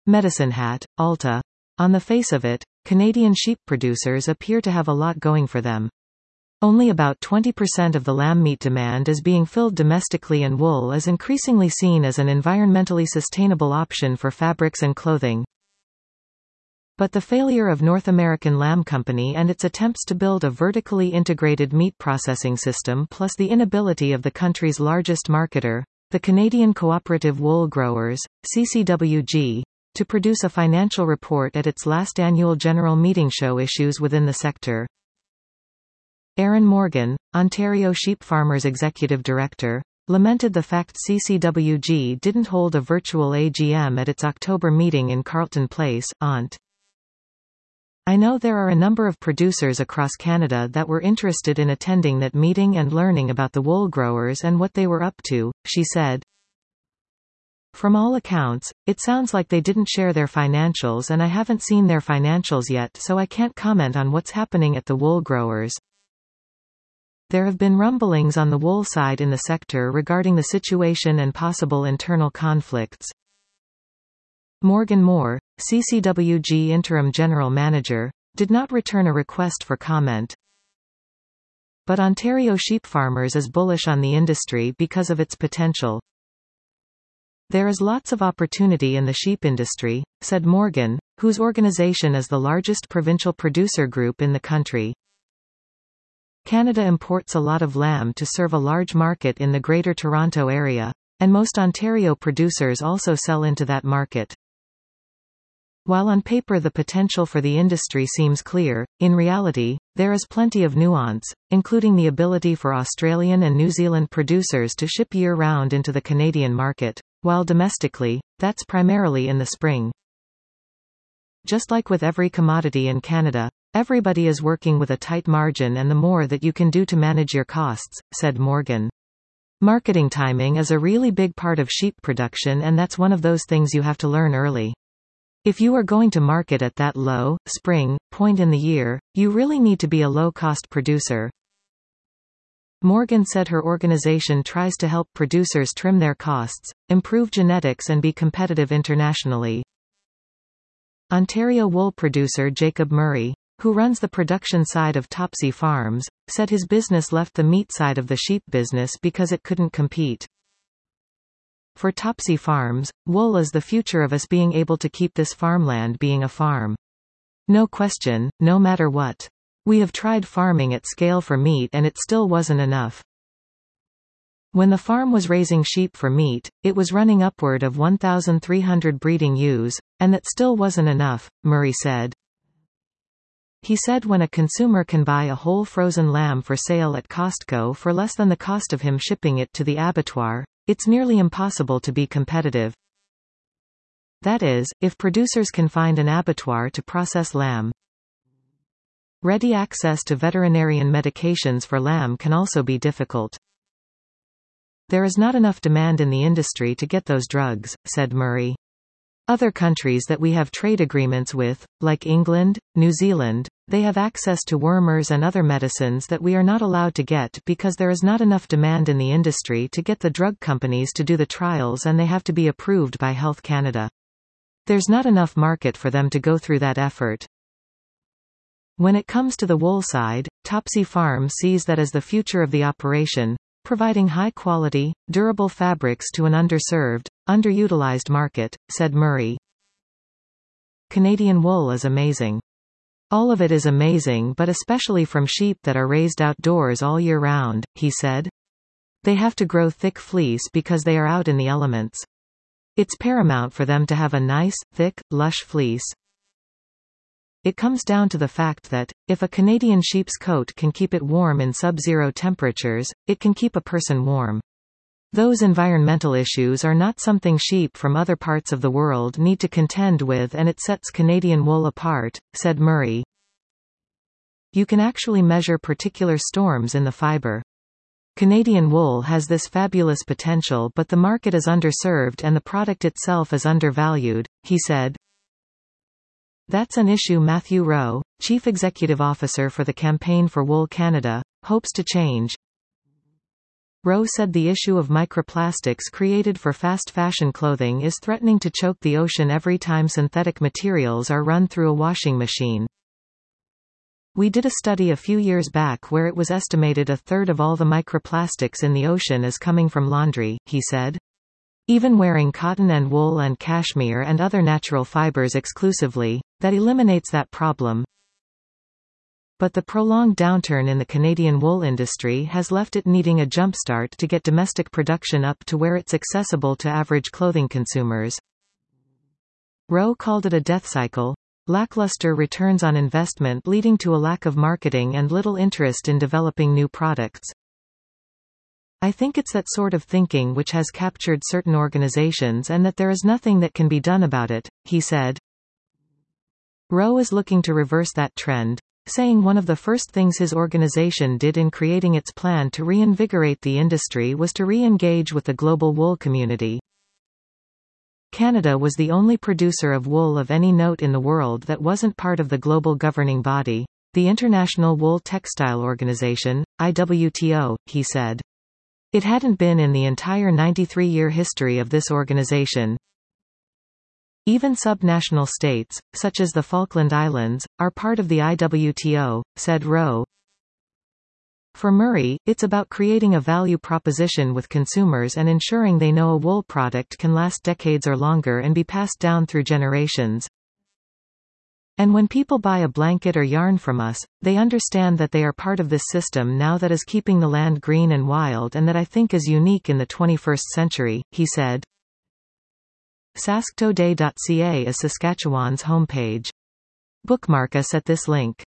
Medicine Hat, Alta. On the face of it, Canadian sheep producers appear to have a lot going for them. Only about 20% of the lamb meat demand is being filled domestically, and wool is increasingly seen as an environmentally sustainable option for fabrics and clothing. But the failure of North American Lamb Company and its attempts to build a vertically integrated meat processing system, plus the inability of the country's largest marketer, the Canadian Cooperative Wool Growers, CCWG, to produce a financial report at its last annual general meeting, show issues within the sector. Aaron Morgan, Ontario Sheep Farmers Executive Director, lamented the fact CCWG didn't hold a virtual AGM at its October meeting in Carleton Place, Ont. I know there are a number of producers across Canada that were interested in attending that meeting and learning about the wool growers and what they were up to, she said. From all accounts, it sounds like they didn't share their financials, and I haven't seen their financials yet, so I can't comment on what's happening at the wool growers. There have been rumblings on the wool side in the sector regarding the situation and possible internal conflicts. Morgan Moore, CCWG Interim General Manager, did not return a request for comment. But Ontario Sheep Farmers is bullish on the industry because of its potential. There is lots of opportunity in the sheep industry, said Morgan, whose organization is the largest provincial producer group in the country. Canada imports a lot of lamb to serve a large market in the Greater Toronto Area, and most Ontario producers also sell into that market. While on paper the potential for the industry seems clear, in reality, there is plenty of nuance, including the ability for Australian and New Zealand producers to ship year-round into the Canadian market, while domestically, that's primarily in the spring. Just like with every commodity in Canada, everybody is working with a tight margin, and the more that you can do to manage your costs, said Morgan. Marketing timing is a really big part of sheep production, and that's one of those things you have to learn early. If you are going to market at that low, spring, point in the year, you really need to be a low-cost producer. Morgan said her organization tries to help producers trim their costs, improve genetics, and be competitive internationally. Ontario wool producer Jacob Murray, who runs the production side of Topsy Farms, said his business left the meat side of the sheep business because it couldn't compete. For Topsy Farms, wool is the future of us being able to keep this farmland being a farm. No question, no matter what. We have tried farming at scale for meat and it still wasn't enough. When the farm was raising sheep for meat, it was running upward of 1,300 breeding ewes, and that still wasn't enough, Murray said. He said when a consumer can buy a whole frozen lamb for sale at Costco for less than the cost of him shipping it to the abattoir, it's nearly impossible to be competitive. That is, if producers can find an abattoir to process lamb. Ready access to veterinarian medications for lamb can also be difficult. There is not enough demand in the industry to get those drugs, said Murray. Other countries that we have trade agreements with, like England, New Zealand, they have access to wormers and other medicines that we are not allowed to get because there is not enough demand in the industry to get the drug companies to do the trials, and they have to be approved by Health Canada. There's not enough market for them to go through that effort. When it comes to the wool side, Topsy Farms sees that as the future of the operation, providing high-quality, durable fabrics to an underserved, underutilized market, said Murray. Canadian wool is amazing. All of it is amazing, but especially from sheep that are raised outdoors all year round, he said. They have to grow thick fleece because they are out in the elements. It's paramount for them to have a nice, thick, lush fleece. It comes down to the fact that, if a Canadian sheep's coat can keep it warm in sub-zero temperatures, it can keep a person warm. Those environmental issues are not something sheep from other parts of the world need to contend with, and it sets Canadian wool apart, said Murray. You can actually measure particular storms in the fiber. Canadian wool has this fabulous potential, but the market is underserved and the product itself is undervalued, he said. That's an issue Matthew Rowe, Chief Executive Officer for the Campaign for Wool Canada, hopes to change. Rowe said the issue of microplastics created for fast fashion clothing is threatening to choke the ocean every time synthetic materials are run through a washing machine. We did a study a few years back where it was estimated a third of all the microplastics in the ocean is coming from laundry, he said. Even wearing cotton and wool and cashmere and other natural fibers exclusively, that eliminates that problem. But the prolonged downturn in the Canadian wool industry has left it needing a jumpstart to get domestic production up to where it's accessible to average clothing consumers. Rowe called it a death cycle, lackluster returns on investment leading to a lack of marketing and little interest in developing new products. I think it's that sort of thinking which has captured certain organizations and that there is nothing that can be done about it, he said. Rowe is looking to reverse that trend, saying one of the first things his organization did in creating its plan to reinvigorate the industry was to re-engage with the global wool community. Canada was the only producer of wool of any note in the world that wasn't part of the global governing body, the International Wool Textile Organization, IWTO, he said. It hadn't been in the entire 93-year history of this organization. Even subnational states, such as the Falkland Islands, are part of the IWTO, said Rowe. For Murray, it's about creating a value proposition with consumers and ensuring they know a wool product can last decades or longer and be passed down through generations. And when people buy a blanket or yarn from us, they understand that they are part of this system now that is keeping the land green and wild and that I think is unique in the 21st century, he said. Sasktoday.ca is Saskatchewan's homepage. Bookmark us at this link.